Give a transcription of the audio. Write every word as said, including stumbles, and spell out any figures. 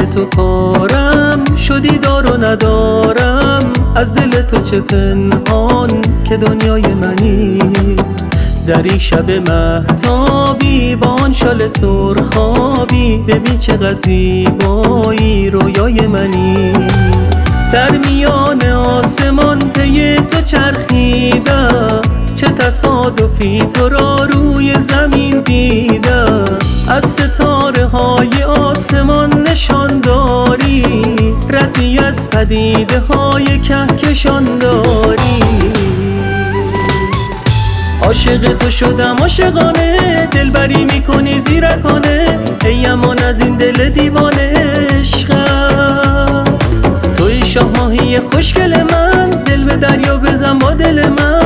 تو کارم شدی دار و ندارم، از دل تو چه پنهان که دنیای منی. در این شب مهتابی با آن شال سرخابی، ببین چقدر زیبایی رویای منی. در میان آسمان پی تو چرخیدم، چه تصادفی تو را روی زمین دیدم. از ستاره های آسمان نشان داری، ردی از پدیده های کهکشان داری. عاشق تو شدم عاشقانه، دلبری میکنی زیرکانه، ای امان از این دل دیوانه عشقم. توی شاه ماهی خوشگل من، دل به دریا بزن با دل من.